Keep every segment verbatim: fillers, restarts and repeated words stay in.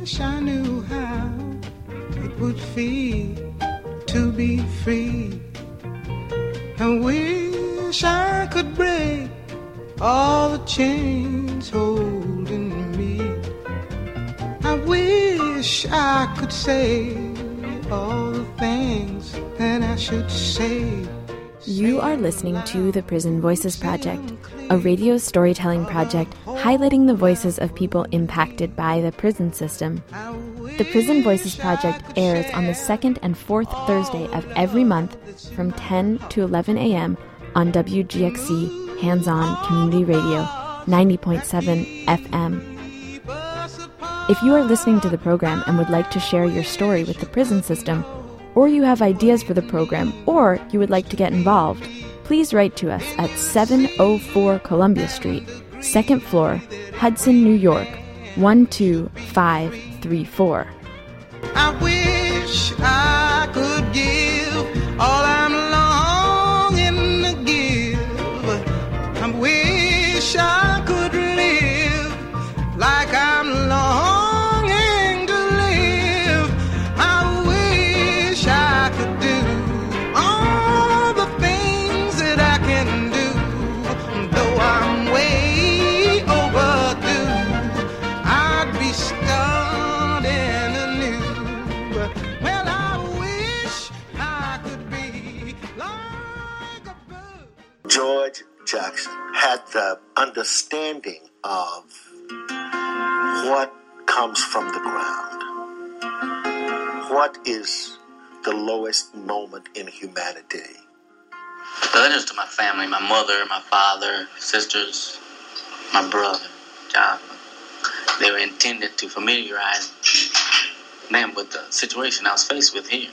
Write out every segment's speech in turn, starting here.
wish I knew how it would feel to be free. I wish I could break all the chains holding me. I wish I could say all the things that I should say. You are listening to the Prison Voices Project, a radio storytelling project highlighting the voices of people impacted by the prison system. The Prison Voices Project airs on the second and fourth Thursday of every month from ten to eleven a.m. on W G X C Hands-On Community Radio, ninety point seven F M. If you are listening to the program and would like to share your story with the prison system, or you have ideas for the program, or you would like to get involved, please write to us at seven oh four Columbia Street, second floor, Hudson, New York, one two five three four. I wish I could give all I'm longing to give. I wish I could live like I'm longing to live. I wish I could do all the things that I can do. Though I'm way overdue, I'd be starting anew. Well, I wish I could be like a bird. George Jackson had the understanding of what comes from the ground. What is the lowest moment in humanity? The letters to my family, my mother, my father, sisters, my brother, John, they were intended to familiarize them with the situation I was faced with here.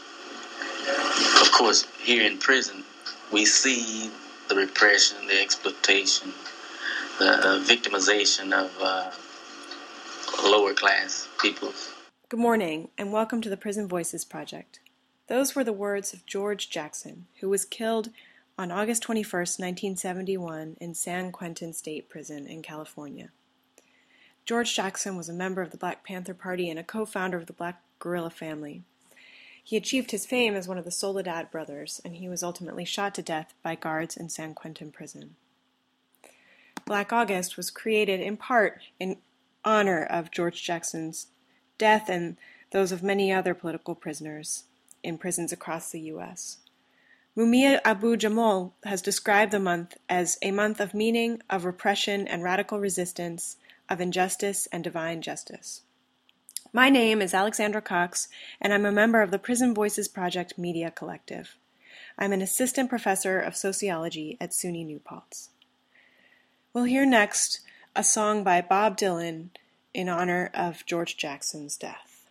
Of course, here in prison, we see the repression, the exploitation, the uh, victimization of uh, lower class peoples. Good morning, and welcome to the Prison Voices Project. Those were the words of George Jackson, who was killed on August twenty-first, nineteen seventy-one in San Quentin State Prison in California. George Jackson was a member of the Black Panther Party and a co-founder of the Black Guerrilla Family. He achieved his fame as one of the Soledad brothers, and he was ultimately shot to death by guards in San Quentin Prison. Black August was created in part in honor of George Jackson's death and those of many other political prisoners in prisons across the U S Mumia Abu-Jamal has described the month as a month of meaning, of repression and radical resistance, of injustice and divine justice. My name is Alexandra Cox, and I'm a member of the Prison Voices Project Media Collective. I'm an assistant professor of sociology at SUNY New Paltz. We'll hear next a song by Bob Dylan in honor of George Jackson's death.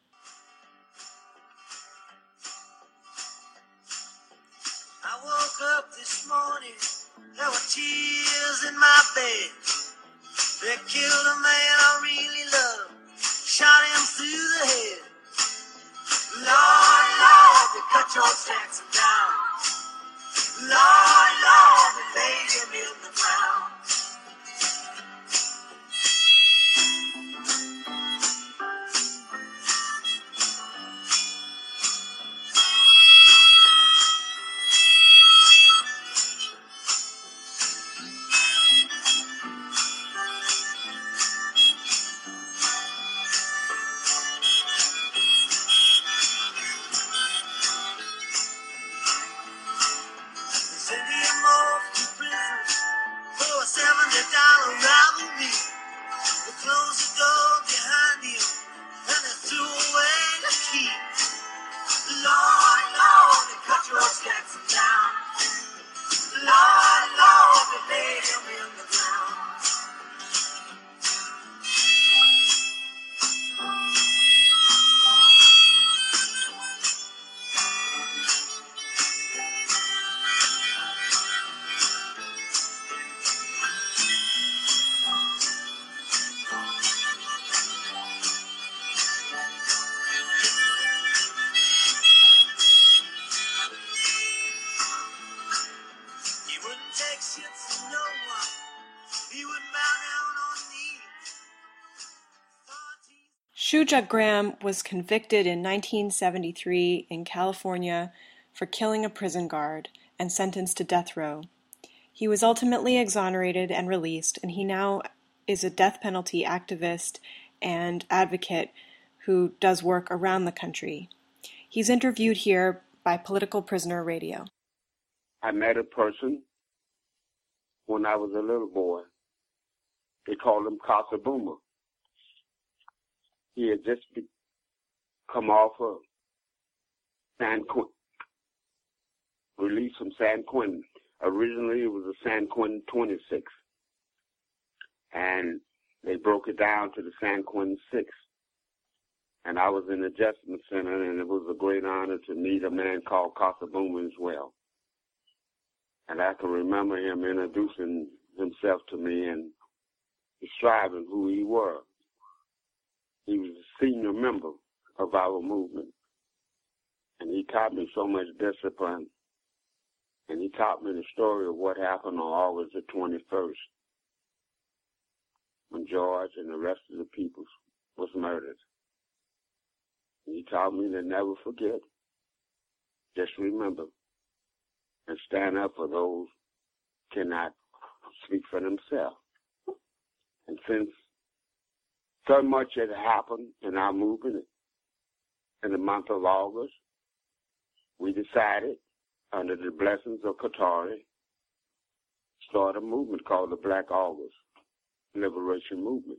I woke up this morning, there were tears in my bed. They killed a man I really loved, shot him through the head. Lord, Lord, they cut George Jackson down. Lord, Lord, they laid him in the ground. Shuja Graham was convicted in nineteen seventy-three in California for killing a prison guard and sentenced to death row. He was ultimately exonerated and released, and he now is a death penalty activist and advocate who does work around the country. He's interviewed here by Political Prisoner Radio. I met a person when I was a little boy. They called him Casa Boomer. He had just be, come off of San Quentin, released from San Quentin. Originally, it was a San Quentin twenty-six, and they broke it down to the San Quentin six. And I was in the Adjustment Center, and it was a great honor to meet a man called Casa Boomer as well. And I can remember him introducing himself to me and describing who he was. He was a senior member of our movement, and he taught me so much discipline, and he taught me the story of what happened on August the twenty-first, when George and the rest of the people was murdered. And he taught me to never forget, just remember, and stand up for those who cannot speak for themselves. And since so much had happened in our movement in the month of August, we decided, under the blessings of Qatari, start a movement called the Black August Liberation Movement.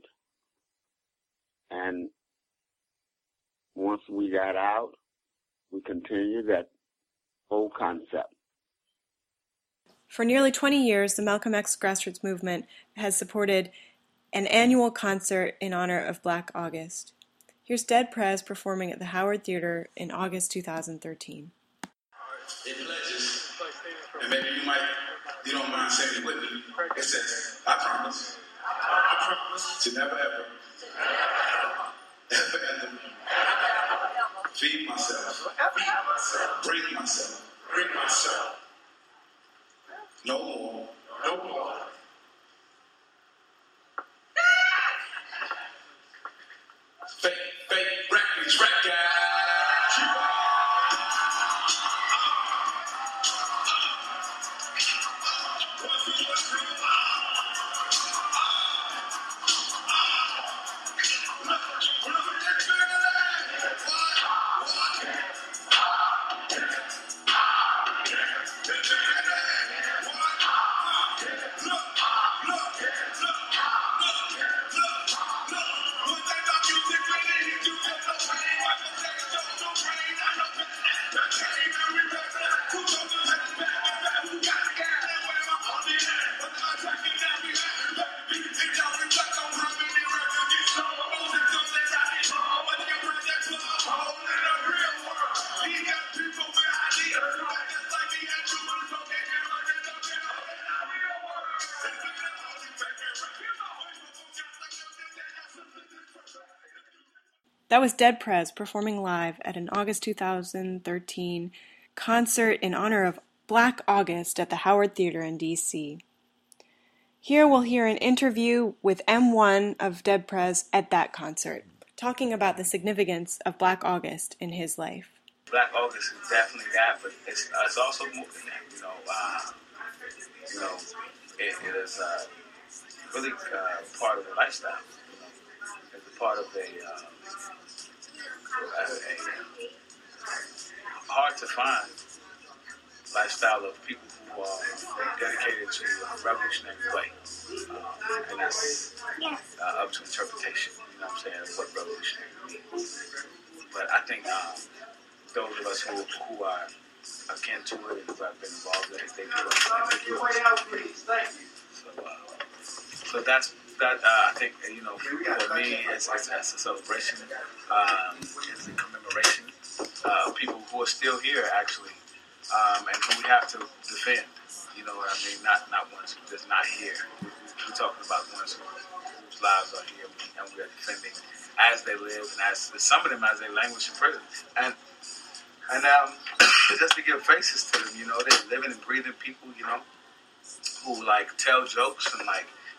And once we got out, we continued that whole concept. For nearly twenty years, the Malcolm X grassroots movement has supported an annual concert in honor of Black August. Here's Dead Prez performing at the Howard Theater in August two thousand thirteen. It pledges, and maybe you might, you don't mind saying it with me. It says, I promise, I promise to never ever, ever, ever feed myself, bring myself, bring myself, no more, no more. Fake, fake, records, records. That was Dead Prez performing live at an August two thousand thirteen concert in honor of Black August at the Howard Theater in D C. Here we'll hear an interview with M one of Dead Prez at that concert, talking about the significance of Black August in his life. Black August is definitely that, but it's, uh, it's also more than that. You know, uh, you know, it, it is uh, really uh, part of the lifestyle. You know, it's a part of a, uh, a, a hard to find lifestyle of people who are dedicated to a revolutionary way, um, and that's uh, up to interpretation. You know what I'm saying? What revolutionary means. But I think. Um, Those of us who, who are akin to it and who have been involved in it, they do it. So, uh, so that's that. Uh, I think you know, for me, it's, it's, it's a celebration. Um, it's a commemoration uh, of people who are still here, actually, um, and who we have to defend. You know what I mean? Not not ones who are just not here. We're talking about ones who, whose lives are here, and we are defending as they live, and as some of them as they languish in prison. And And um, just to give faces to them, you know, they're living and breathing people, you know, who like tell jokes and like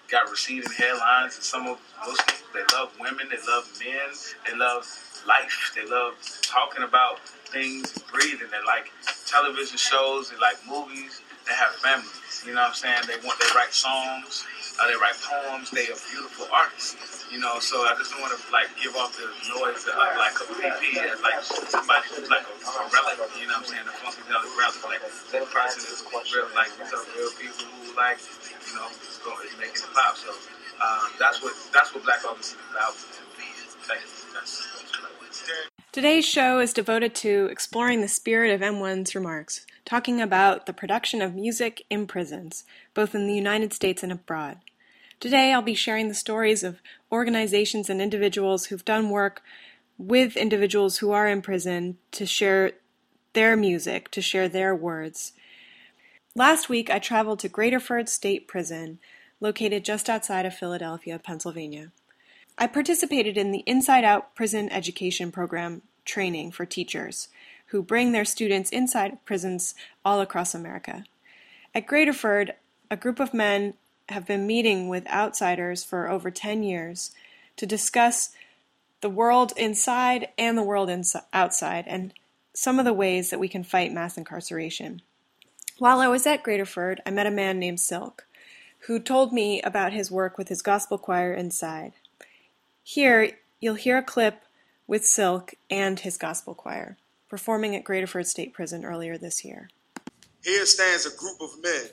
got receding hairlines. And some of Muslims, they love women, they love men, they love life, they love talking about things, breathing. They like television shows, they like movies, they have families. You know what I'm saying? They want, they write songs, uh, they write poems. They are beautiful artists. You know, so I just don't want to like give off the noise of uh, like a P P as like somebody who's like a, a relic. You know what I'm saying? A funkadelic relic. Like that person is real. Like these are real people who like, you know, is going is making it pop. So um, that's what that's what Black August is about. Thank you. That's, that's Today's show is devoted to exploring the spirit of M one's remarks, talking about the production of music in prisons, both in the United States and abroad. Today I'll be sharing the stories of organizations and individuals who've done work with individuals who are in prison to share their music, to share their words. Last week I traveled to Graterford State Prison, located just outside of Philadelphia, Pennsylvania. I participated in the Inside Out Prison Education Program training for teachers who bring their students inside prisons all across America. At Graterford, a group of men have been meeting with outsiders for over ten years to discuss the world inside and the world ins- outside and some of the ways that we can fight mass incarceration. While I was at Graterford, I met a man named Silk, who told me about his work with his gospel choir inside. Here, you'll hear a clip with Silk and his gospel choir, performing at Graterford State Prison earlier this year. Here stands a group of men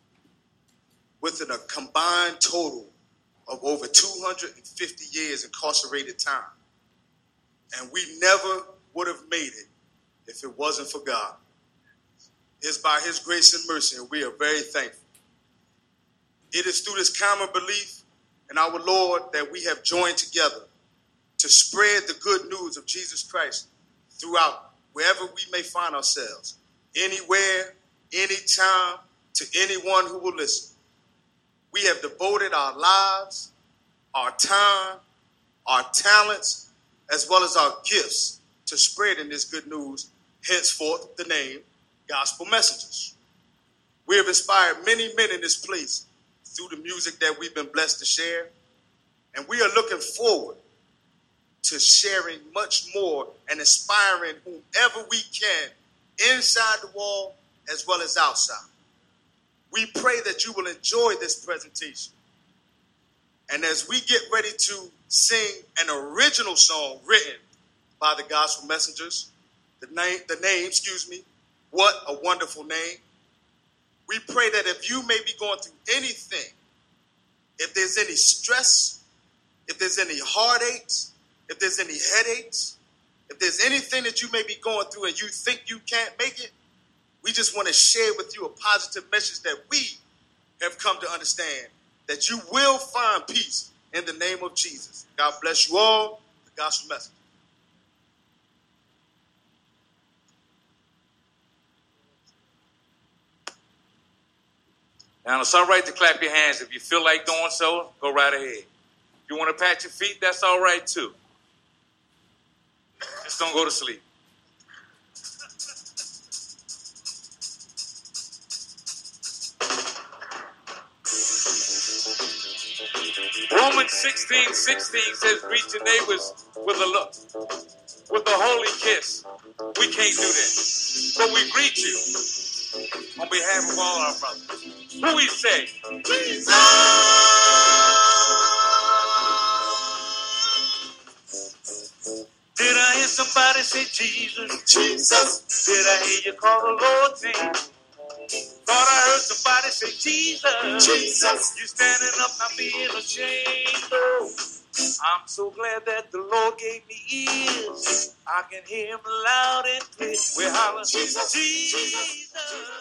with a combined total of over two hundred fifty years incarcerated time. And we never would have made it if it wasn't for God. It's by his grace and mercy, and we are very thankful. It is through this common belief in our Lord that we have joined together to spread the good news of Jesus Christ throughout wherever we may find ourselves, anywhere, anytime, to anyone who will listen. We have devoted our lives, our time, our talents, as well as our gifts to spreading this good news, henceforth the name Gospel Messengers. We have inspired many men in this place through the music that we've been blessed to share, and we are looking forward to sharing much more and inspiring whomever we can inside the wall as well as outside. We pray that you will enjoy this presentation. And as we get ready to sing an original song written by the Gospel Messengers, the name, the name, excuse me, What a Wonderful Name. We pray that if you may be going through anything, if there's any stress, if there's any heartaches, if there's any headaches, if there's anything that you may be going through and you think you can't make it, we just want to share with you a positive message that we have come to understand, that you will find peace in the name of Jesus. God bless you all. The Gospel Message. Now, it's all right to clap your hands. If you feel like doing so, go right ahead. If you want to pat your feet, that's all right too. Just don't go to sleep. Romans sixteen sixteen says, greet your neighbors with a look, with a holy kiss. We can't do that. But we greet you on behalf of all our brothers. Who we say? Jesus! Did I hear somebody say Jesus? Jesus! Did I hear you call the Lord's name? Thought I heard somebody say Jesus. Jesus. You standing up, not being ashamed. Oh, I'm so glad that the Lord gave me ears. I can hear him loud and clear. We're hollering Jesus. Jesus.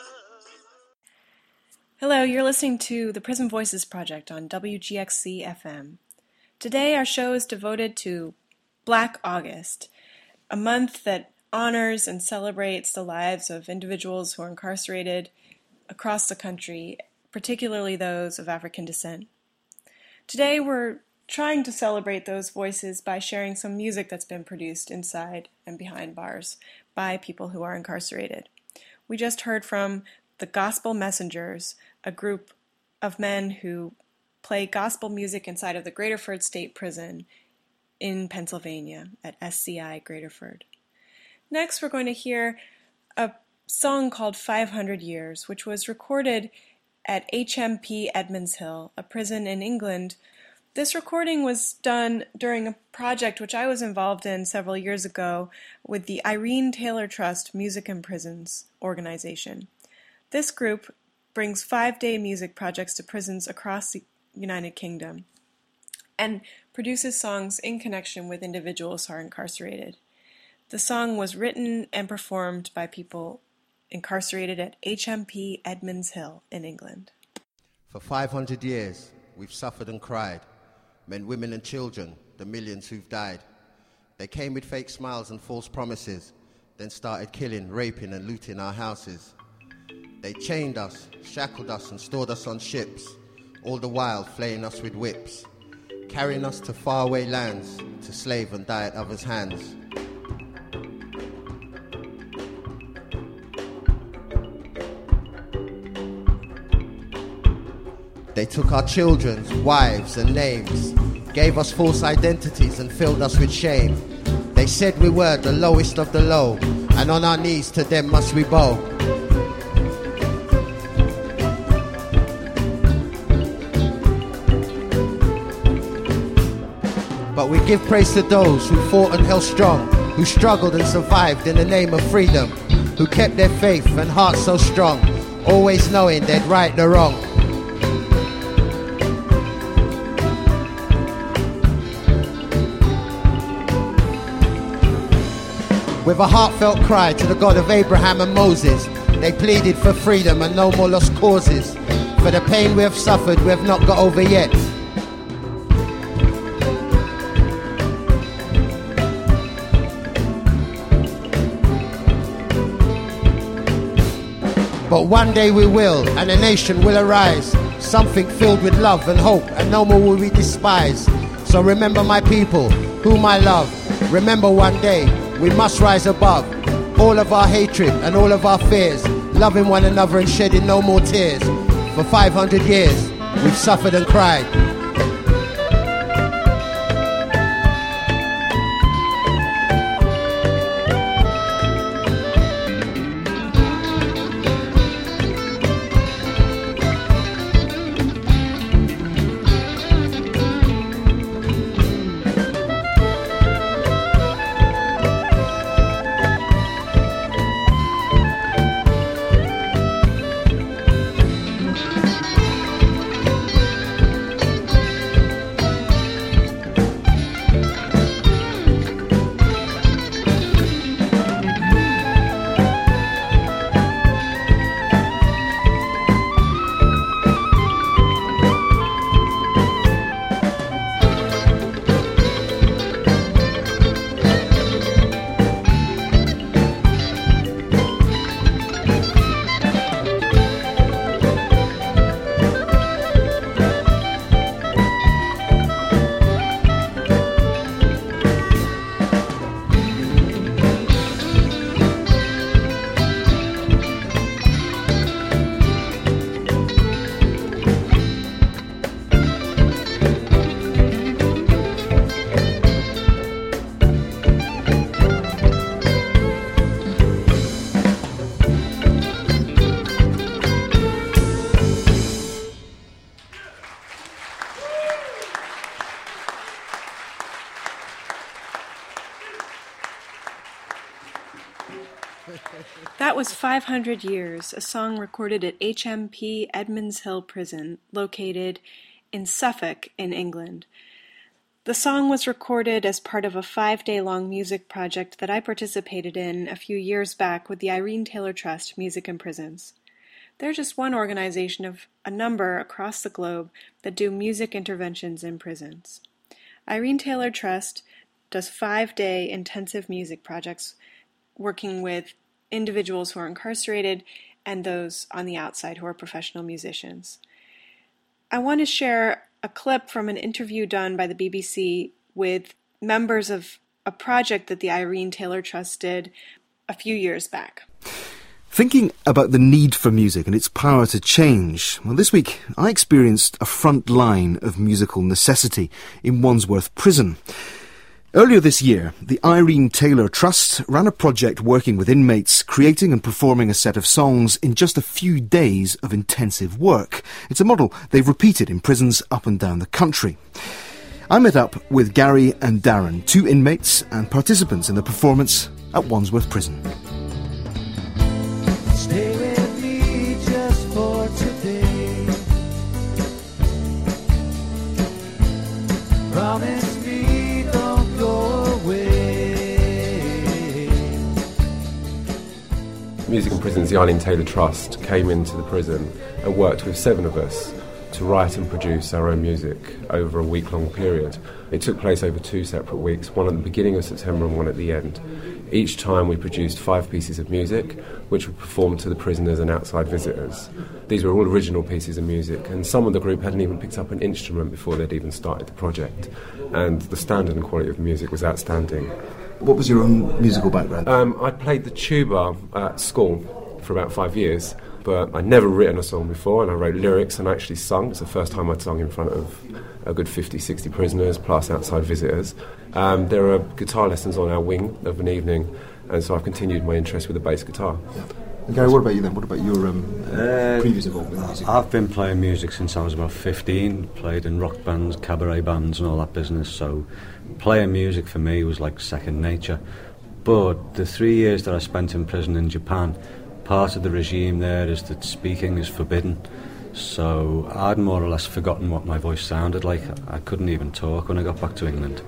Hello, you're listening to the Prison Voices Project on W G X C F M. Today our show is devoted to Black August, a month that honors and celebrates the lives of individuals who are incarcerated across the country, particularly those of African descent. Today we're trying to celebrate those voices by sharing some music that's been produced inside and behind bars by people who are incarcerated. We just heard from the Gospel Messengers, a group of men who play gospel music inside of the Graterford State Prison in Pennsylvania at S C I Graterford. Next, we're going to hear a song called five hundred years, which was recorded at H M P Edmonds Hill, a prison in England. This recording was done during a project which I was involved in several years ago with the Irene Taylor Trust Music in Prisons organization. This group brings five-day music projects to prisons across the United Kingdom and produces songs in connection with individuals who are incarcerated. The song was written and performed by people incarcerated at H M P Edmonds Hill in England. For five hundred years, we've suffered and cried. Men, women and children, the millions who've died. They came with fake smiles and false promises, then started killing, raping and looting our houses. They chained us, shackled us and stored us on ships, all the while flaying us with whips, carrying us to faraway lands, to slave and die at others' hands. They took our children's wives and names, gave us false identities and filled us with shame. They said we were the lowest of the low, and on our knees to them must we bow. But we give praise to those who fought and held strong, who struggled and survived in the name of freedom, who kept their faith and hearts so strong, always knowing they'd right the wrong. With a heartfelt cry to the God of Abraham and Moses, they pleaded for freedom and no more lost causes. For the pain we have suffered, we have not got over yet. But one day we will, and a nation will arise, something filled with love and hope, and no more will we despise. So remember, my people, whom I love, remember one day we must rise above all of our hatred and all of our fears, loving one another and shedding no more tears. For five hundred years, we've suffered and cried. That was five hundred years, a song recorded at H M P Edmonds Hill Prison, located in Suffolk in England. The song was recorded as part of a five-day-long music project that I participated in a few years back with the Irene Taylor Trust Music in Prisons. They're just one organization of a number across the globe that do music interventions in prisons. Irene Taylor Trust does five-day intensive music projects working with individuals who are incarcerated and those on the outside who are professional musicians. I want to share a clip from an interview done by the B B C with members of a project that the Irene Taylor Trust did a few years back. Thinking about the need for music and its power to change, well, this week I experienced a front line of musical necessity in Wandsworth Prison. Earlier this year, the Irene Taylor Trust ran a project working with inmates, creating and performing a set of songs in just a few days of intensive work. It's a model they've repeated in prisons up and down the country. I met up with Gary and Darren, two inmates and participants in the performance at Wandsworth Prison. Stay with me just for today. Promise me don't go away. Music in Prisons, the Irene Taylor Trust, came into the prison and worked with seven of us to write and produce our own music over a week-long period. It took place over two separate weeks, one at the beginning of September and one at the end. Each time we produced five pieces of music, which were performed to the prisoners and outside visitors. These were all original pieces of music, and some of the group hadn't even picked up an instrument before they'd even started the project. And the standard and quality of the music was outstanding. What was your own musical background? Um, I played the tuba at school for about five years, but I'd never written a song before, and I wrote lyrics and actually sung. It's the first time I'd sung in front of a good fifty, sixty prisoners, plus outside visitors. Um, there are guitar lessons on our wing of an evening, and so I've continued my interest with the bass guitar. Yeah. And Gary, what about you then? What about your um, uh, previous involvement in music? I've been playing music since I was about fifteen, played in rock bands, cabaret bands and all that business, so playing music for me was like second nature. But the three years that I spent in prison in Japan, part of the regime there is that speaking is forbidden. So I'd more or less forgotten what my voice sounded like. I couldn't even talk when I got back to England.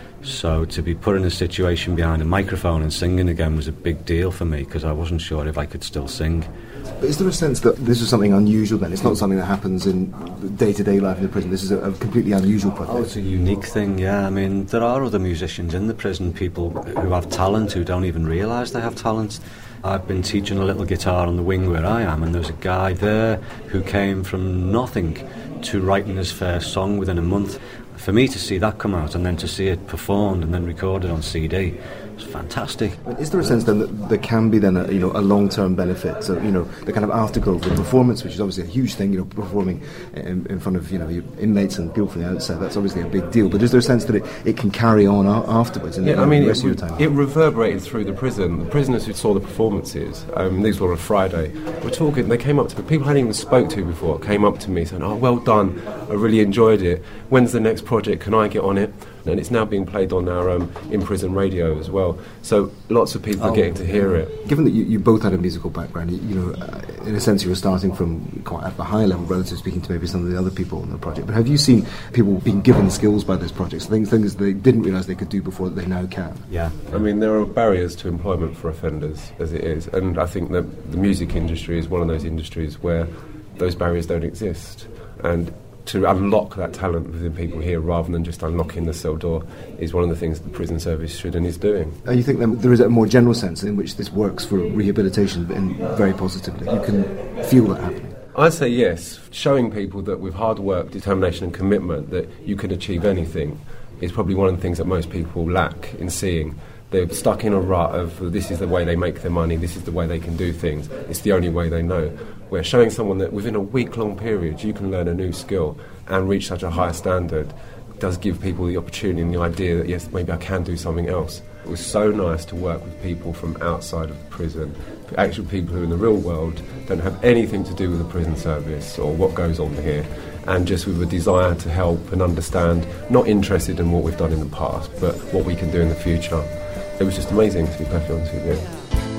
So to be put in a situation behind a microphone and singing again was a big deal for me, because I wasn't sure if I could still sing. But is there a sense that this is something unusual then? It's not something that happens in day-to-day life in the prison. This is a, a completely unusual project. Oh, it's a unique thing, yeah. I mean, there are other musicians in the prison, people who have talent who don't even realise they have talent. I've been teaching a little guitar on the wing where I am, and there's a guy there who came from nothing to writing his first song within a month. For me to see that come out and then to see it performed and then recorded on C D, it's fantastic. Is there a sense then that there can be then a, you know, a long-term benefit? So, you know, the kind of afterglow of the performance, which is obviously a huge thing, you know, performing in, in front of, you know, your inmates and people from the outside, that's obviously a big deal. But is there a sense that it, it can carry on a- afterwards in yeah, the, I mean, the rest it, of your time? It reverberated through the prison. The prisoners who saw the performances, um, these were on a Friday, were talking, they came up to me, people I hadn't even spoke to before, came up to me saying, oh, well done, I really enjoyed it. When's the next project? Can I get on it? And it's now being played on our um, in-prison radio as well. So lots of people oh, are getting to hear it. Given that you, you both had a musical background, you, you know, uh, in a sense you were starting from quite a high level, relative speaking to maybe some of the other people on the project. But have you seen people being given skills by this project, things, things they didn't realise they could do before that they now can? Yeah. I mean, there are barriers to employment for offenders, as it is. And I think that the music industry is one of those industries where those barriers don't exist. And to unlock that talent within people here rather than just unlocking the cell door is one of the things the prison service should and is doing. And you think that there is a more general sense in which this works for rehabilitation and very positively? You can feel that happening? I'd say yes. Showing people that with hard work, determination and commitment that you can achieve anything is probably one of the things that most people lack in seeing. They're stuck in a rut of this is the way they make their money, this is the way they can do things, it's the only way they know. Where showing someone that within a week-long period you can learn a new skill and reach such a high standard does give people the opportunity and the idea that, yes, maybe I can do something else. It was so nice to work with people from outside of the prison, actual people who in the real world don't have anything to do with the prison service or what goes on here, and just with a desire to help and understand, not interested in what we've done in the past, but what we can do in the future. It was just amazing, to be perfectly honest with you.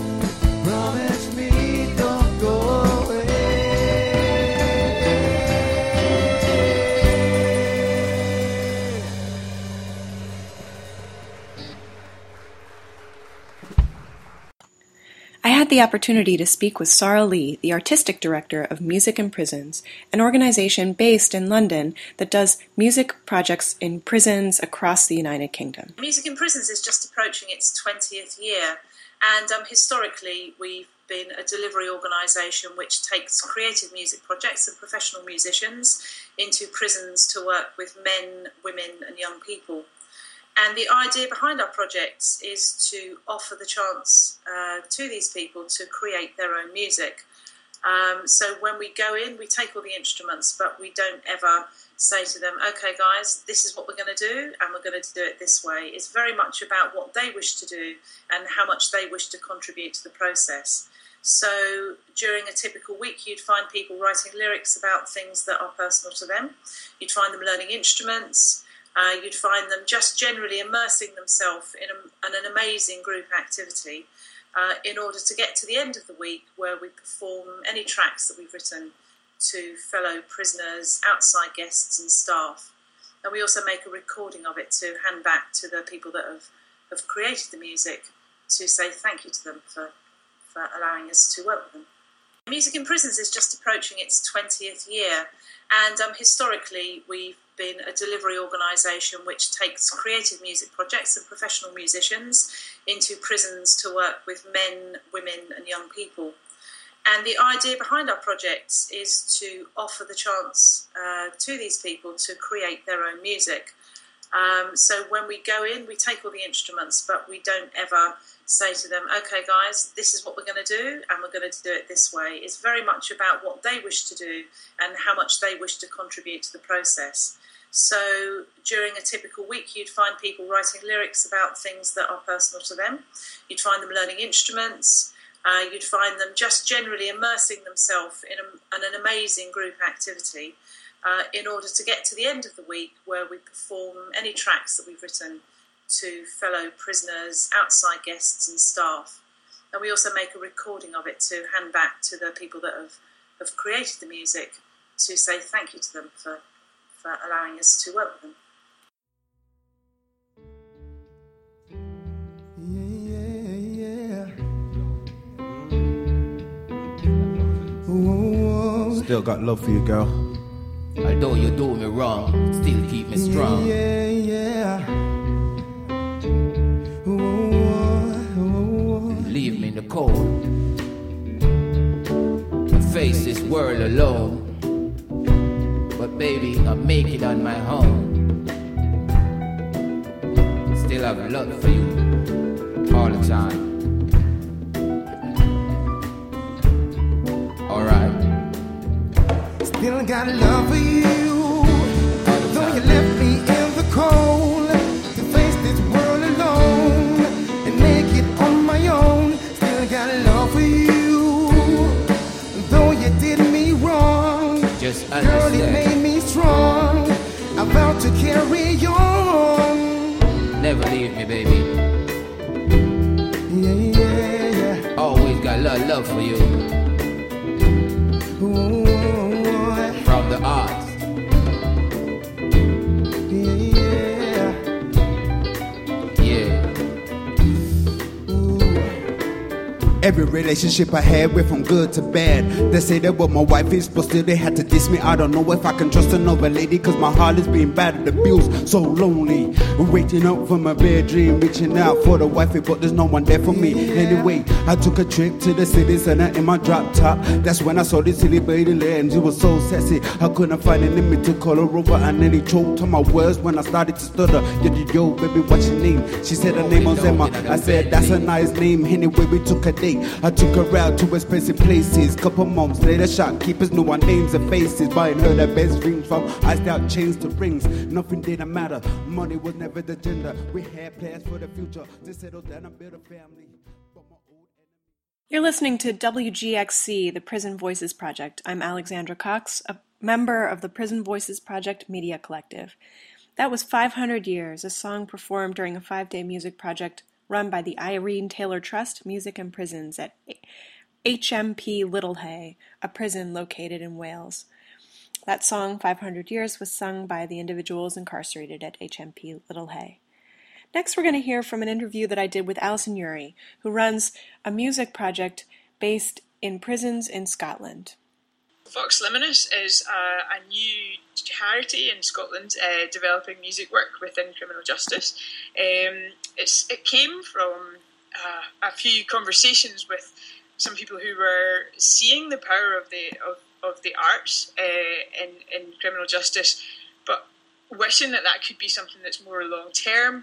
Promise me don't go away. I had the opportunity to speak with Sarah Lee, the artistic director of Music in Prisons, an organization based in London that does music projects in prisons across the United Kingdom. Music in Prisons is just approaching its twentieth year, and um, historically we've been a delivery organisation which takes creative music projects and professional musicians into prisons to work with men, women and young people. And the idea behind our projects is to offer the chance uh, to these people to create their own music. Um, so when we go in, we take all the instruments, but we don't ever say to them, okay, guys, this is what we're going to do, and we're going to do it this way. It's very much about what they wish to do and how much they wish to contribute to the process. So during a typical week, you'd find people writing lyrics about things that are personal to them. You'd find them learning instruments. Uh, you'd find them just generally immersing themselves in, a, in an amazing group activity uh, in order to get to the end of the week where we perform any tracks that we've written to fellow prisoners, outside guests and staff. And we also make a recording of it to hand back to the people that have, have created the music to say thank you to them for, for allowing us to work with them. Music in Prisons is just approaching its twentieth year, and um, historically we've been a delivery organisation which takes creative music projects and professional musicians into prisons to work with men, women and young people. And the idea behind our projects is to offer the chance uh, to these people to create their own music. Um, so when we go in, we take all the instruments, but we don't ever say to them, okay, guys, this is what we're going to do, and we're going to do it this way. It's very much about what they wish to do and how much they wish to contribute to the process. So during a typical week, you'd find people writing lyrics about things that are personal to them. You'd find them learning instruments. Uh, you'd find them just generally immersing themselves in, a, in an amazing group activity uh, in order to get to the end of the week where we perform any tracks that we've written to fellow prisoners, outside guests and staff. And we also make a recording of it to hand back to the people that have, have created the music to say thank you to them for, for allowing us to work with them. Still got love for you, girl. Although you do me wrong, still keep me strong. Yeah, yeah. Leave me in the cold. I face this world alone. But baby, I make it on my own. Still have love for you all the time. Alright. Still got love for you, though you left me in the cold to face this world alone and make it on my own. Still got love for you, though you did me wrong. Just understand. Girl, it made me strong. I vow to carry on. Never leave me, baby. Yeah, yeah, yeah. Always got love, love for you. Ooh. From the arts. Yeah. Yeah. Every relationship I had went from good to bad. They say that what my wife is, but still they had to diss me. I don't know if I can trust another lady, cause my heart is being battered, abused, so lonely. Waking up from my bed dream, reaching out for the wifey, but there's no one there for me. Anyway, I took a trip to the city center in my drop top. That's when I saw this silly lady there, and she was so sassy. I couldn't find an image to call her over, and then he choked on my words when I started to stutter. Yo, yo, yo, baby, what's your name? She said her name was Emma. I said, that's a nice name. Anyway, we took a date. I took her out to expensive places. Couple months later, shopkeepers knew our names and faces. Buying her the best dreams, from iced out chains to rings. Nothing didn't matter. Money was never the agenda. We had plans for the future to settle down and build a family. You're listening to W G X C, the Prison Voices Project. I'm Alexandra Cox, a member of the Prison Voices Project Media Collective. That was five hundred Years, a song performed during a five-day music project run by the Irene Taylor Trust Music and Prisons at H M P Littlehay, a prison located in Wales. That song, five hundred Years, was sung by the individuals incarcerated at H M P Littlehay. Next, we're going to hear from an interview that I did with Alison Urie, who runs a music project based in prisons in Scotland. Vox Liminis is a, a new charity in Scotland uh, developing music work within criminal justice. Um, it's, it came from uh, a few conversations with some people who were seeing the power of the of, of the arts uh, in, in criminal justice, but wishing that that could be something that's more long term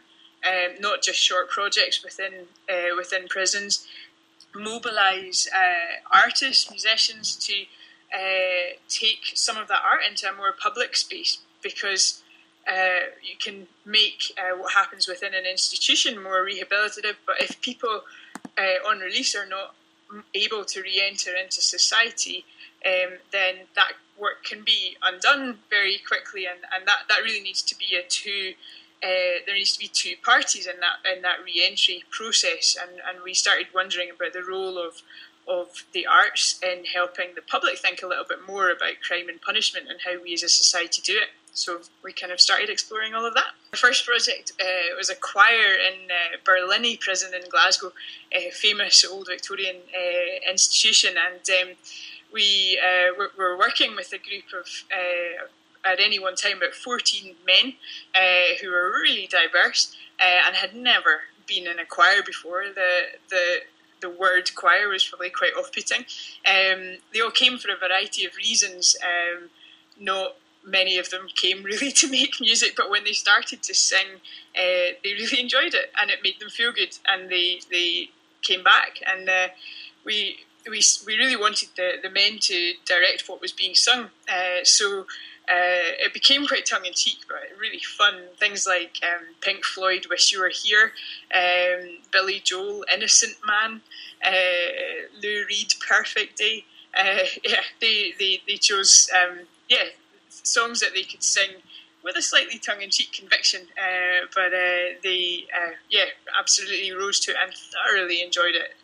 um, not just short projects within uh, within prisons, mobilise uh, artists, musicians to uh, take some of that art into a more public space, because uh, you can make uh, what happens within an institution more rehabilitative, but if people uh, on release are not able to re-enter into society, um, then that work can be undone very quickly, and, and that, that really needs to be a two uh, there needs to be two parties in that in that re-entry process, and, and we started wondering about the role of of the arts in helping the public think a little bit more about crime and punishment and how we as a society do it. So we kind of started exploring all of that. The first project uh, was a choir in uh, Barlinnie Prison in Glasgow, a famous old Victorian uh, institution, and um, we uh, were, were working with a group of, uh, at any one time, about fourteen men uh, who were really diverse uh, and had never been in a choir before. The the the word choir was probably quite off-putting. Um, they all came for a variety of reasons. Um, not many of them came really to make music, but when they started to sing, uh, they really enjoyed it, and it made them feel good, and they they came back. And uh, we we we really wanted the, the men to direct what was being sung, uh, so uh, it became quite tongue-in-cheek, but really fun. Things like um, Pink Floyd, Wish You Were Here, um, Billy Joel, Innocent Man, uh, Lou Reed, Perfect Day. Uh, yeah, they, they, they chose um, yeah songs that they could sing with a slightly tongue-in-cheek conviction, uh, but uh, they uh, yeah absolutely rose to it and thoroughly enjoyed it.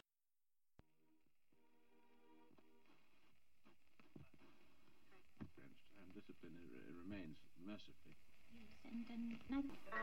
And discipline remains mercifully. And then,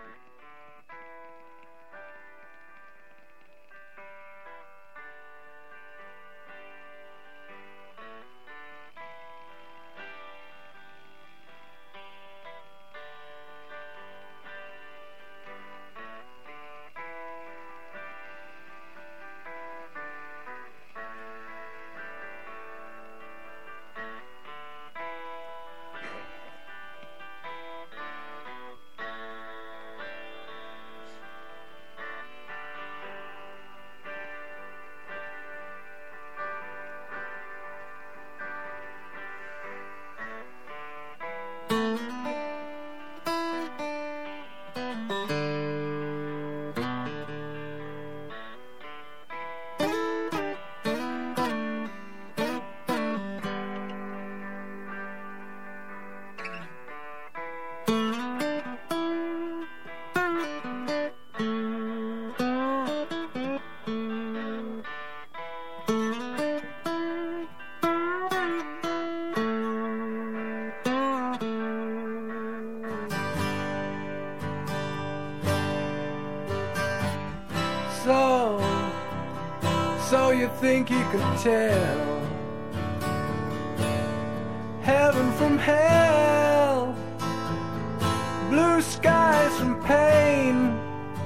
So, so you think you can tell heaven from hell, blue skies from pain?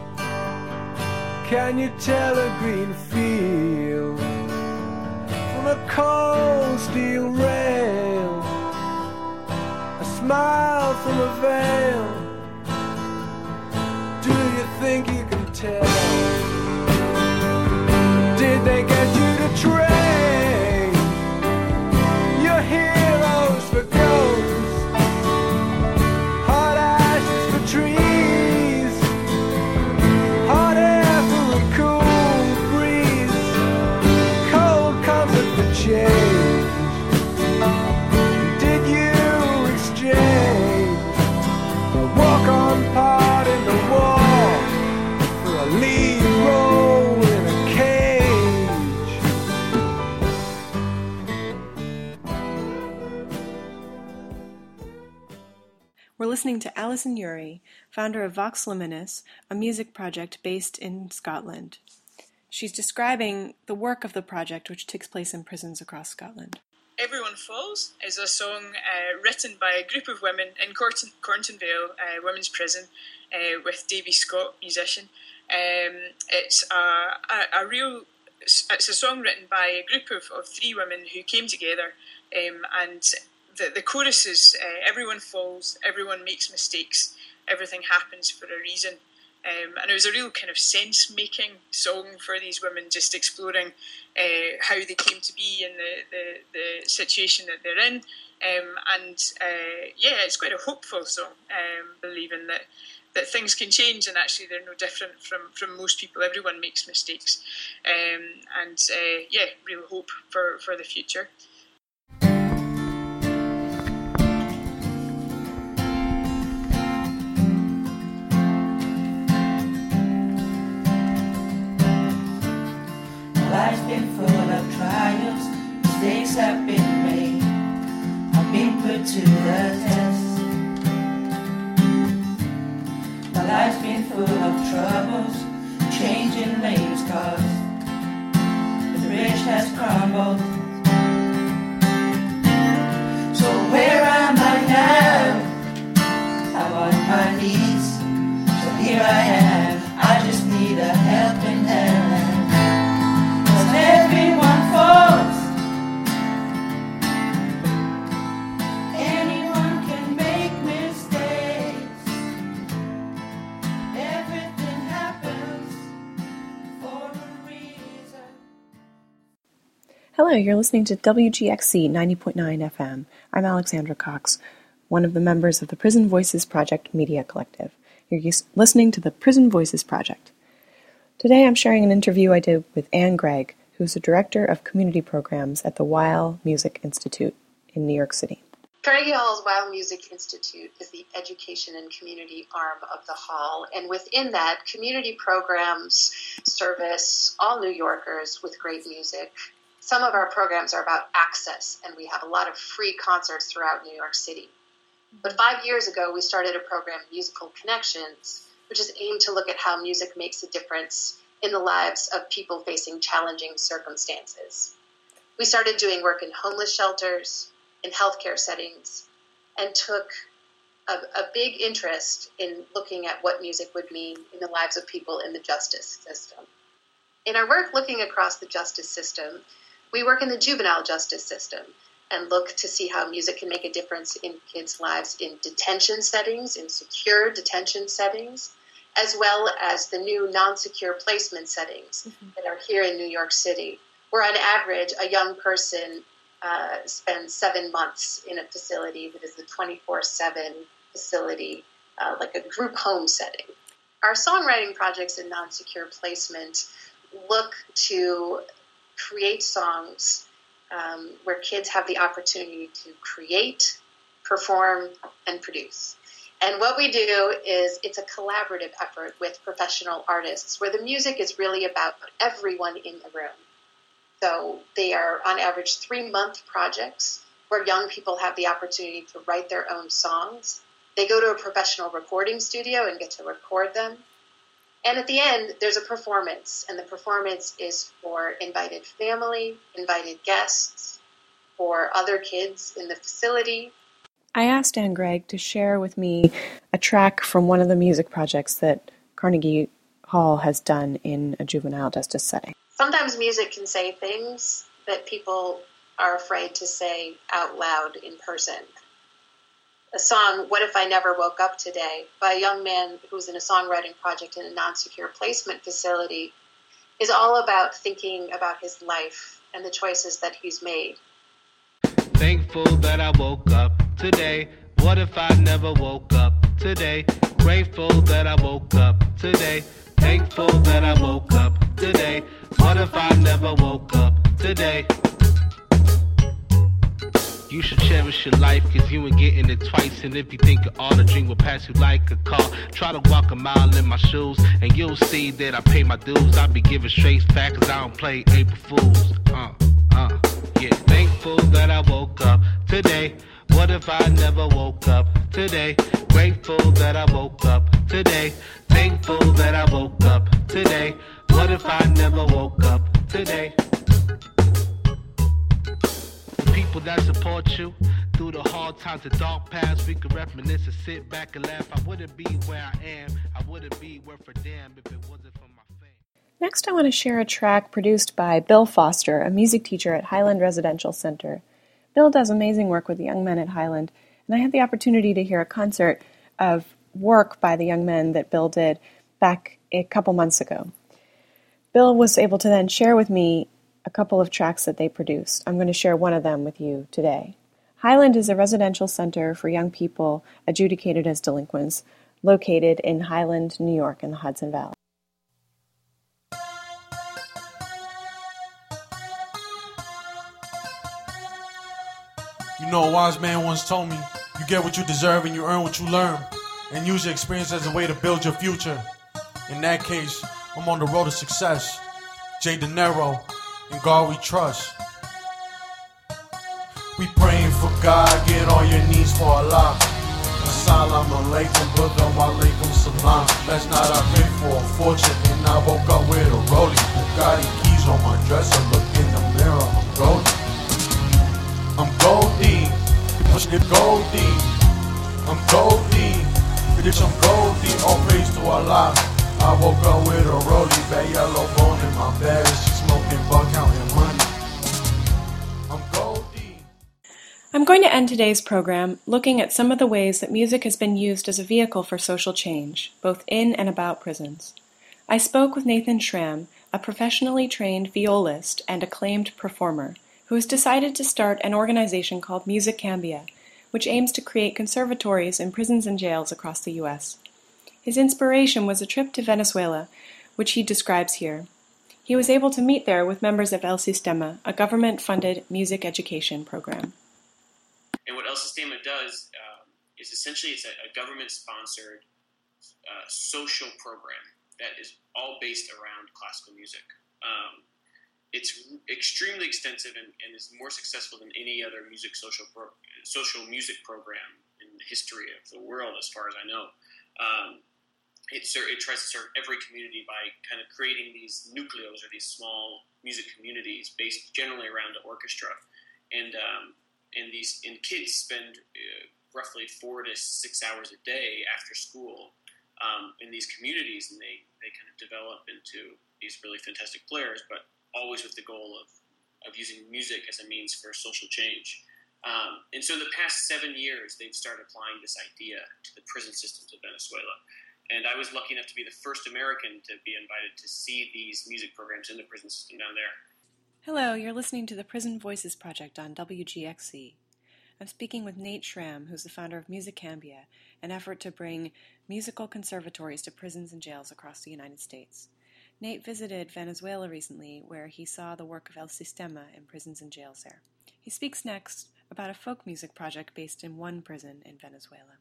Can you tell a green field from a cold steel rail, a smile from a veil? Do you think you can tell? Did they get you to trade your heroes for ghosts, hot ashes for trees, hot air for a cool breeze, cold comfort for change? Did you exchange a walk-on part in the war for a lead role in a cage? We're listening to Alison Urie, founder of Vox Luminis, a music project based in Scotland. She's describing the work of the project, which takes place in prisons across Scotland. Everyone Falls is a song uh, written by a group of women in Corton, Cornton Vale uh, Women's Prison uh, with Davy Scott, musician. Um, it's a, a, a real, it's a song written by a group of, of three women who came together, um, and the, the chorus is uh, everyone falls, everyone makes mistakes, everything happens for a reason. Um, and it was a real kind of sense-making song for these women, just exploring uh, how they came to be in the, the, the situation that they're in. Um, and uh, yeah, it's quite a hopeful song, um, believing that, that things can change and actually they're no different from, from most people. Everyone makes mistakes. Um, and uh, yeah, real hope for, for the future. Life's been full of trials, mistakes have been made, I've been put to the test. My life's been full of troubles, changing lanes cause the bridge has crumbled. So where am I now? I'm on my knees, so here I am, I just need a helping hand. Everyone falls. Anyone can make mistakes. Everything happens for a reason. Hello, you're listening to W G X C ninety point nine F M. I'm Alexandra Cox, one of the members of the Prison Voices Project Media Collective. You're listening to the Prison Voices Project. Today I'm sharing an interview I did with Anne Gregg, who's the Director of Community Programs at the Weill Music Institute in New York City. Carnegie Hall's Weill Music Institute is the education and community arm of the Hall, and within that, community programs service all New Yorkers with great music. Some of our programs are about access, and we have a lot of free concerts throughout New York City. But five years ago, we started a program, Musical Connections, which is aimed to look at how music makes a difference in the lives of people facing challenging circumstances. We started doing work in homeless shelters, in healthcare settings, and took a, a big interest in looking at what music would mean in the lives of people in the justice system. In our work looking across the justice system, we work in the juvenile justice system and look to see how music can make a difference in kids' lives in detention settings, in secure detention settings, as well as the new non-secure placement settings mm-hmm. that are here in New York City, where on average a young person uh, spends seven months in a facility that is a twenty-four seven facility, uh, like a group home setting. Our songwriting projects in non-secure placement look to create songs um, where kids have the opportunity to create, perform, and produce. And what we do is it's a collaborative effort with professional artists where the music is really about everyone in the room. So they are on average three-month projects where young people have the opportunity to write their own songs. They go to a professional recording studio and get to record them. And at the end, there's a performance, and the performance is for invited family, invited guests, for other kids in the facility. I asked Anne Gregg to share with me a track from one of the music projects that Carnegie Hall has done in a juvenile justice setting. Sometimes music can say things that people are afraid to say out loud in person. A song, What If I Never Woke Up Today, by a young man who's in a songwriting project in a non-secure placement facility, is all about thinking about his life and the choices that he's made. Thankful that I woke up today. What if I never woke up today? Grateful that I woke up today. Thankful that I woke up today. What if I never woke up today? You should cherish your life, cause you ain't getting it twice. And if you think it all, the dream will pass you like a car. Try to walk a mile in my shoes, and you'll see that I pay my dues. I be giving straight facts, cause I don't play April Fools. Uh, uh, yeah. Thankful that I woke up today. What if I never woke up today? Grateful that I woke up today. Thankful that I woke up today. What if I never woke up today? People that support you through the hard times, the dark paths, we could reminisce and sit back and laugh. I wouldn't be where I am. I wouldn't be worth a damn if it wasn't for my fame. Next, I want to share a track produced by Bill Foster, a music teacher at Highland Residential Center. Bill does amazing work with the young men at Highland, and I had the opportunity to hear a concert of work by the young men that Bill did back a couple months ago. Bill was able to then share with me a couple of tracks that they produced. I'm going to share one of them with you today. Highland is a residential center for young people adjudicated as delinquents, located in Highland, New York, in the Hudson Valley. You know, a wise man once told me, you get what you deserve and you earn what you learn, and use your experience as a way to build your future. In that case, I'm on the road to success. Jay De Niro, in God we trust. We praying for God, get on your knees for Allah. Assalamu alaikum, brother, wa alaikum salam. Last night I paid for a fortune and I woke up with a rollie. Bugatti keys on my dresser, look in the mirror, I'm golden. I'm Goldie, push it Goldie. I'm Goldie, bitch I'm Goldie, all praise to Allah. I woke up with a rollie, bad yellow bone in my bed. She smoking, buck counting money. I'm Goldie. I'm going to end today's program looking at some of the ways that music has been used as a vehicle for social change, both in and about prisons. I spoke with Nathan Schramm, a professionally trained violist and acclaimed performer, who has decided to start an organization called Music Cambia, which aims to create conservatories in prisons and jails across the U S His inspiration was a trip to Venezuela, which he describes here. He was able to meet there with members of El Sistema, a government-funded music education program. And what El Sistema does um, is essentially it's a, a government-sponsored uh, social program that is all based around classical music. Um, it's extremely extensive and, and is more successful than any other music social pro- social music program in the history of the world, as far as I know. Um, it, it tries to serve every community by kind of creating these nucleos or these small music communities based generally around an orchestra, and um, and these and kids spend uh, roughly four to six hours a day after school um, in these communities, and they, they kind of develop into these really fantastic players, but always with the goal of, of using music as a means for social change. Um, and so in the past seven years, they've started applying this idea to the prison systems of Venezuela. And I was lucky enough to be the first American to be invited to see these music programs in the prison system down there. Hello, you're listening to the Prison Voices Project on W G X C. I'm speaking with Nate Schramm, who's the founder of Music Cambia, an effort to bring musical conservatories to prisons and jails across the United States. Nate visited Venezuela recently, where he saw the work of El Sistema in prisons and jails there. He speaks next about a folk music project based in one prison in Venezuela.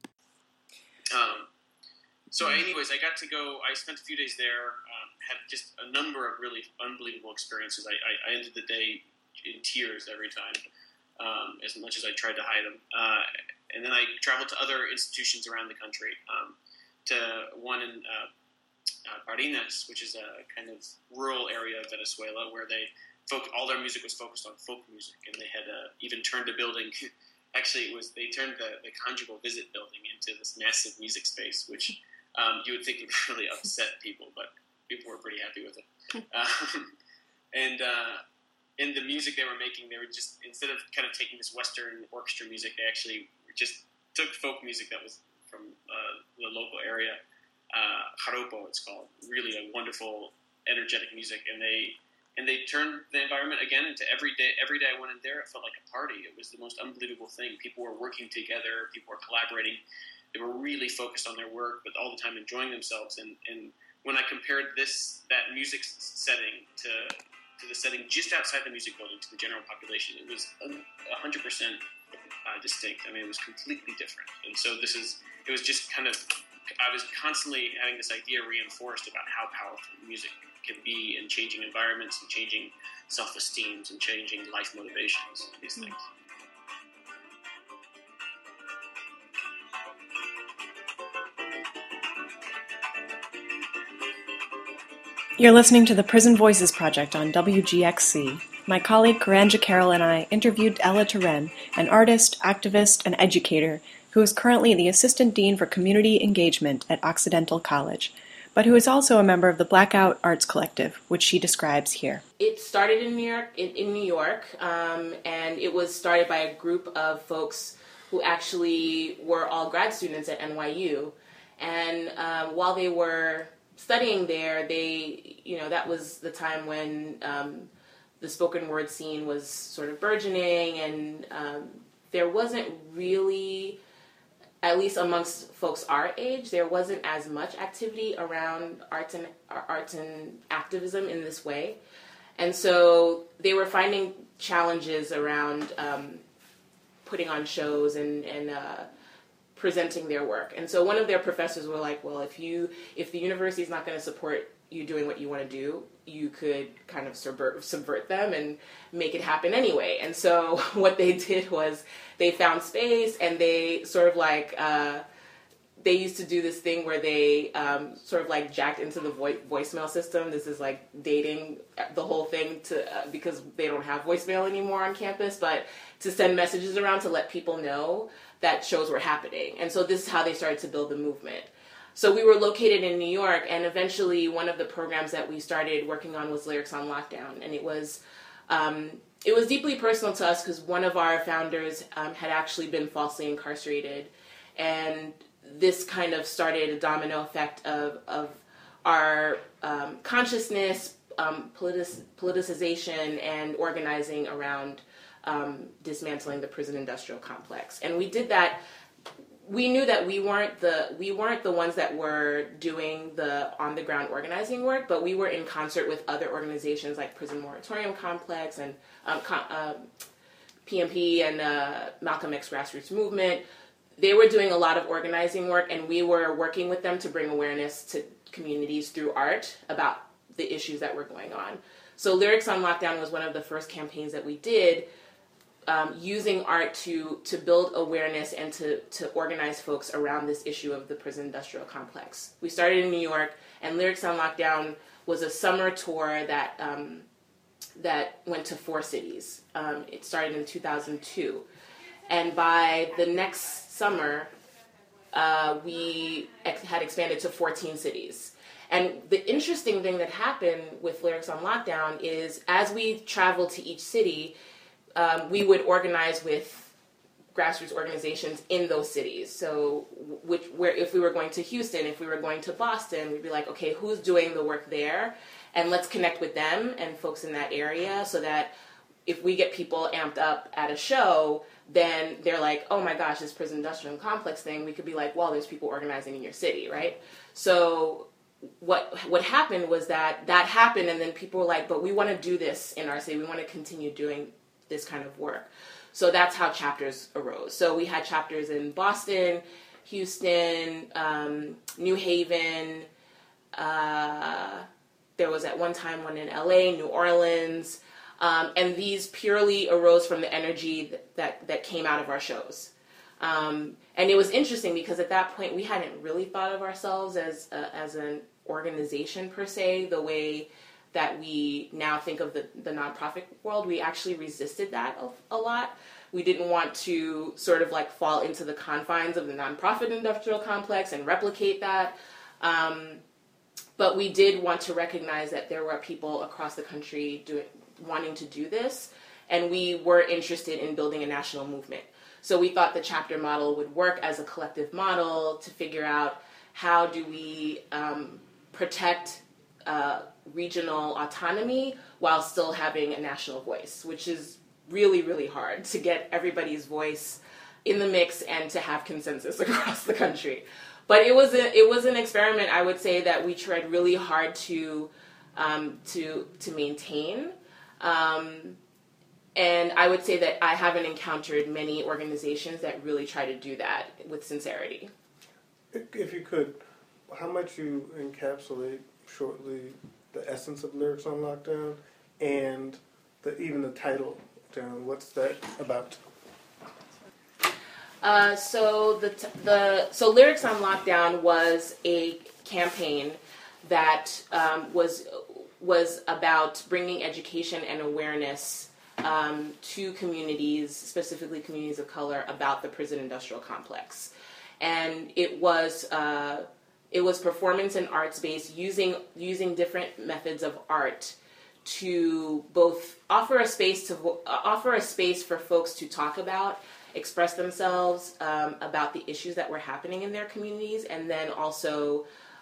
Um, so anyways, I got to go, I spent a few days there, um, had just a number of really unbelievable experiences. I, I, I ended the day in tears every time, um, as much as I tried to hide them. Uh, and then I traveled to other institutions around the country, um, to one in uh, uh, Barinas, which is a kind of rural area of Venezuela where they folk, all their music was focused on folk music, and they had uh, even turned a building. Actually, it was they turned the, the Conjugal Visit building into this massive music space, which um, you would think would really upset people, but people were pretty happy with it. Um, and uh, in the music they were making, they were just, instead of kind of taking this Western orchestra music, they actually just took folk music that was from uh, the local area. Uh, Jaropo, it's called. Really a wonderful, energetic music, and they and they turned the environment again into every day. Every day I went in there, it felt like a party. It was the most unbelievable thing. People were working together. People were collaborating. They were really focused on their work, but all the time enjoying themselves. And, and when I compared this that music setting to to the setting just outside the music building to the general population, it was a hundred percent distinct. I mean, it was completely different. And so this is it was just kind of. I was constantly having this idea reinforced about how powerful music can be in changing environments and changing self-esteems and changing life motivations, these things. You're listening to the Prison Voices Project on W G X C. My colleague Karanja Carroll and I interviewed Ella Turen, an artist, activist, and educator who is currently the Assistant Dean for Community Engagement at Occidental College, but who is also a member of the Blackout Arts Collective, which she describes here. It started in New York, in, in New York, um, and it was started by a group of folks who actually were all grad students at N Y U. And um, while they were studying there, they, you know, that was the time when um, the spoken word scene was sort of burgeoning, and um, there wasn't really, at least amongst folks our age, there wasn't as much activity around arts and arts and activism in this way. And so they were finding challenges around um, putting on shows and, and uh, presenting their work. And so one of their professors were like, well, if you if the university is not going to support you doing what you want to do, you could kind of subvert, subvert them and make it happen anyway. And so what they did was they found space, and they sort of like, uh, they used to do this thing where they um, sort of like jacked into the vo- voicemail system. This is like dating the whole thing to uh, because they don't have voicemail anymore on campus, but to send messages around to let people know that shows were happening. And so this is how they started to build the movement. So we were located in New York, and eventually one of the programs that we started working on was Lyrics on Lockdown. And it was um, it was deeply personal to us because one of our founders um, had actually been falsely incarcerated. And this kind of started a domino effect of, of our um, consciousness, um, politic- politicization, and organizing around um, dismantling the prison industrial complex. And we did that. We knew that we weren't the we weren't the ones that were doing the on the ground organizing work, but we were in concert with other organizations like Prison Moratorium Complex and um, um, P M P and uh, Malcolm X Grassroots Movement. They were doing a lot of organizing work, and we were working with them to bring awareness to communities through art about the issues that were going on. So Lyrics on Lockdown was one of the first campaigns that we did, um, using art to to build awareness and to, to organize folks around this issue of the prison industrial complex. We started in New York, and Lyrics on Lockdown was a summer tour that um, that went to four cities. Um, it started in two thousand two. And by the next summer, uh, we ex- had expanded to fourteen cities. And the interesting thing that happened with Lyrics on Lockdown is as we traveled to each city, um, we would organize with grassroots organizations in those cities. So which, where, if we were going to Houston, if we were going to Boston, we'd be like, okay, who's doing the work there? And let's connect with them and folks in that area so that if we get people amped up at a show, then they're like, oh my gosh, this prison industrial complex thing, we could be like, well, there's people organizing in your city, right? So what what happened was that that happened, and then people were like, but we want to do this in our city. We want to continue doing this kind of work. So that's how chapters arose. So we had chapters in Boston, Houston, um, New Haven. Uh, there was at one time one in L A, New Orleans. Um, and these purely arose from the energy that, that, that came out of our shows. Um, and it was interesting because at that point we hadn't really thought of ourselves as a, as an organization per se, the way that we now think of the, the nonprofit world. We actually resisted that a, a lot. We didn't want to sort of like fall into the confines of the nonprofit industrial complex and replicate that. Um, but we did want to recognize that there were people across the country doing wanting to do this, and we were interested in building a national movement. So we thought the chapter model would work as a collective model to figure out how do we um, protect uh, regional autonomy while still having a national voice, which is really, really hard to get everybody's voice in the mix and to have consensus across the country. But it was a, it was an experiment, I would say, that we tried really hard to um, to to maintain. Um, and I would say that I haven't encountered many organizations that really try to do that with sincerity. If you could, how much you encapsulate shortly the essence of Lyrics on Lockdown and the, even the title, Down, what's that about? Uh, so the t- the so Lyrics on Lockdown was a campaign that um, was was about bringing education and awareness um, to communities, specifically communities of color, about the prison industrial complex. And it was uh, it was performance and arts based, using using different methods of art to both offer a space to uh, offer a space for folks to talk about, express themselves um, about the issues that were happening in their communities, and then also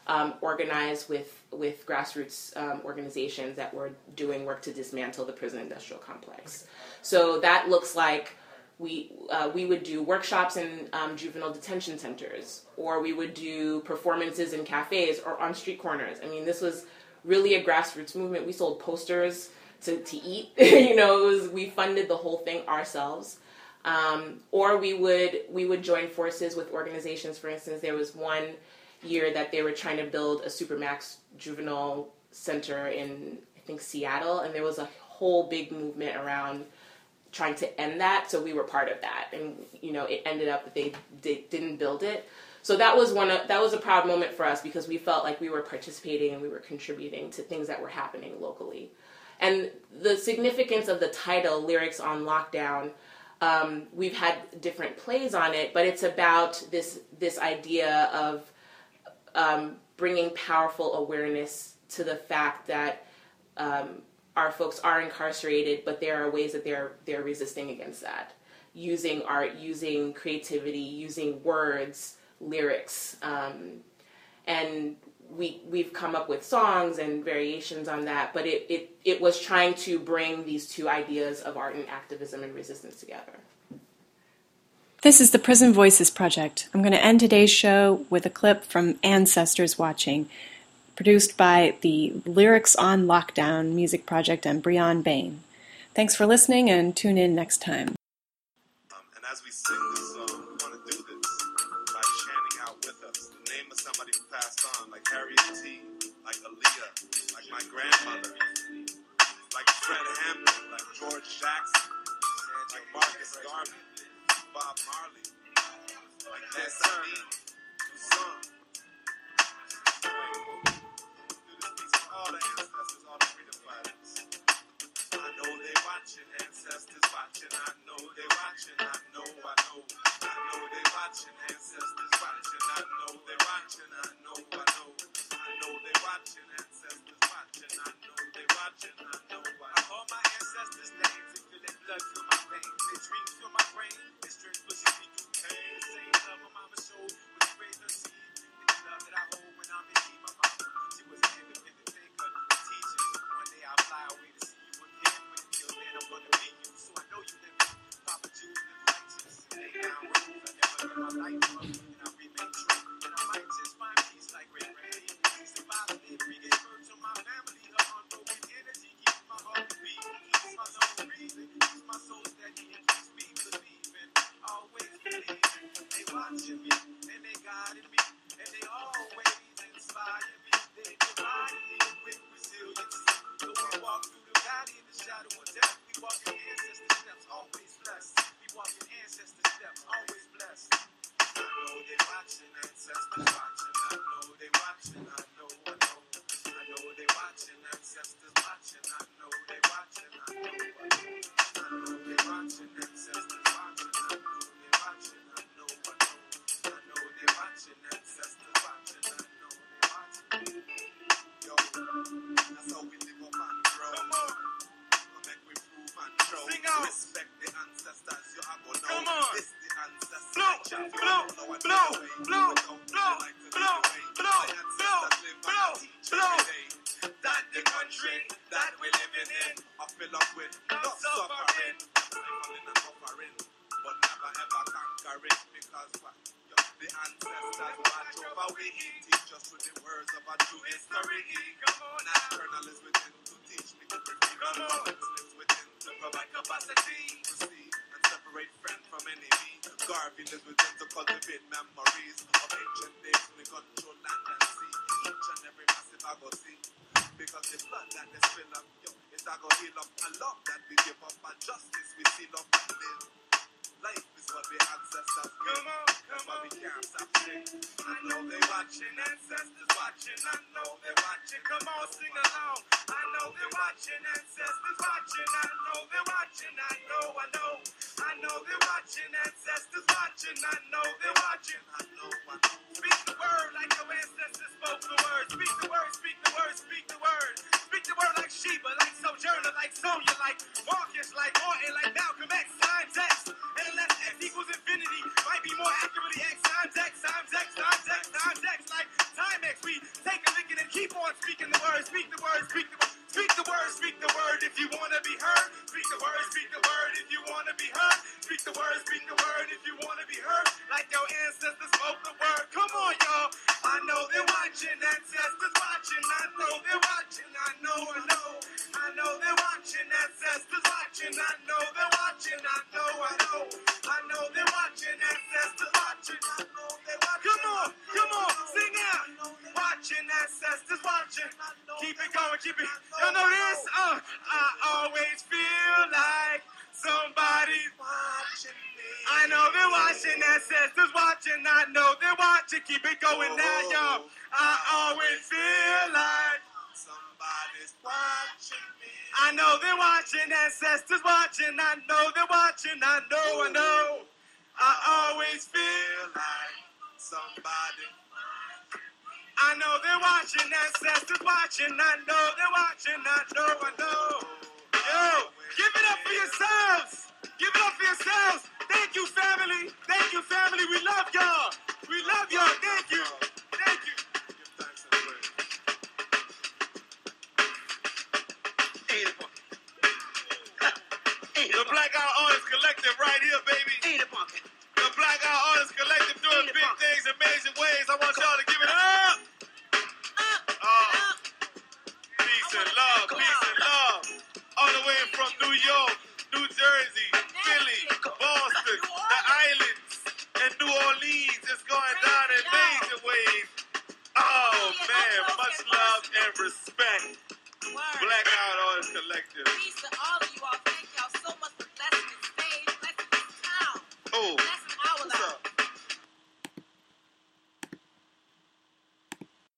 um, organized with with grassroots um, organizations that were doing work to dismantle the prison industrial complex. So that looks like we uh, we would do workshops in um, juvenile detention centers, or we would do performances in cafes or on street corners. I mean, this was really a grassroots movement. We sold posters to, to eat. you know, it was, we funded the whole thing ourselves. Um, or we would we would join forces with organizations. For instance, there was one year that they were trying to build a Supermax juvenile center in, I think, Seattle, and there was a whole big movement around trying to end that. So we were part of that, and you know, it ended up that they, they didn't build it. So that was one of, that was a proud moment for us because we felt like we were participating and we were contributing to things that were happening locally. And the significance of the title, Lyrics on Lockdown, um, we've had different plays on it, but it's about this this idea of um, bringing powerful awareness to the fact that um, our folks are incarcerated, but there are ways that they're they're resisting against that, using art, using creativity, using words, lyrics, um, and we we've come up with songs and variations on that, but it, it it was trying to bring these two ideas of art and activism and resistance together. This is the Prison Voices Project. I'm going to end today's show with a clip from Ancestors Watching, produced by the Lyrics on Lockdown music project and Breon Bain. Thanks for listening, and tune in next time. Um, and as we sing this song, we want to do this by chanting out with us the name of somebody who passed on, like Harriet T., like Aaliyah, like my grandmother, like Fred Hampton, like George Jackson, like Marcus Garvey, Bob Marley, like Ned Turner, Toussaint. All the ancestors, all the freedom fighters. I know they watching, ancestors watching. I know they watching. I know, I know. I know they watching, ancestors watching. I know they watching. I know, I know. I know they watching, ancestors watching. I know they watching. I know, I know. I call my ancestors' names and feel their blood through my veins. Their dreams fill my brain. Their strength pushes me through pain. The same love my mama showed when she raised her seed. It's the love that I hold when I'm in need. My mama, she was an independent thinker, teacher. One day I'll fly away to see you again. When until then I'm gonna be you. So I know you live in Papa Jews live righteous. Lay down rules I never let my life up, and I remain true. And I might just find peace like Ray Ray. Peace and violence, we gave birth to my family. The unbroken energy keeps my heart beating. Keeps my soul breathing. Keeps my soul steady and keeps me believing. Always believing. They watching me and they guiding me and they always inspire me. They dividing me with resilience. So we walk through the valley in the shadow of death. We walk in ancestor steps, always blessed. We walk in ancestor steps, always blessed. I know they watching, ancestors watching. I know they watching. I know, I know. I know they watching, ancestors watching. I know they watching. I know, I know. I know they watching, ancestors watching. I know they watching. I know, I know. I know they watching, ancestors watching. I know they watching. Yo, that's how we live up on the road. Come on. Come make we prove and show. Sing out. Respect the ancestors, you are gonna know. Come on. It's the ancestors. Blow, blow, blow, blow, blow, blow, blow, blow, blow, blow, blow. That the country that we living in, I fill up with no suffering. Suffering and suffering, but never ever conquering. Because what? Yo, the ancestors watch over we. Teach us through the words of our true history. Come on, eternal is within to teach me to bring. Come on, lives within to provide capacity. Proceed and separate friend from enemy. Garvey lives within to cultivate memories of ancient days when we control land and sea. Each and every massive I go see. Because the blood that they spill up, yo, it's I go heal up. A love that we give up, and justice we seal up and live. Life is what we ancestors give. Come on, that's why we can't stop singing. I know they watching, ancestors watching. I know they watching. Come on, sing along. I know they watching, ancestors watching. I know they watching. I know, I know. I know they watching, ancestors watching. I know they watching. I know, I know. Speak the word like your ancestors spoke the word. Speak the word, speak the word, speak the word. Speak the word like Sheba, like Sojourner, like Sonia, like Marcus, like Martin, like Malcolm X times X. And unless X equals infinity, might be more accurately X times X times X times X times X, like time X. We watching. Keep it going, keep it. You know this? Uh, I always feel like somebody's watching me. I know they're watching, ancestors watching. I know they're watching. Keep it going now, y'all. I always feel like somebody's watching me. I know they're watching, ancestors watching. I know they're watching. I know, I know. I always feel like somebody. I know they're watching, ancestors watching. I know they're watching. I know, I know. Yo, give it up for yourselves. Give it up for yourselves. Thank you, family. Thank you, family. We love y'all. We love y'all. Thank you. Thank you. The Blackout Artists Collective right here, baby. The Blackout Artists Collective doing big things, amazing ways. I want y'all to give it up. Uh, peace and love, peace and love. All the way from New York, New Jersey, Philly, Boston, the islands, and New Orleans. It's going down in major ways. Oh, man, much love and respect. Blackout Artists Collective. Peace to all of you all. Thank y'all so much.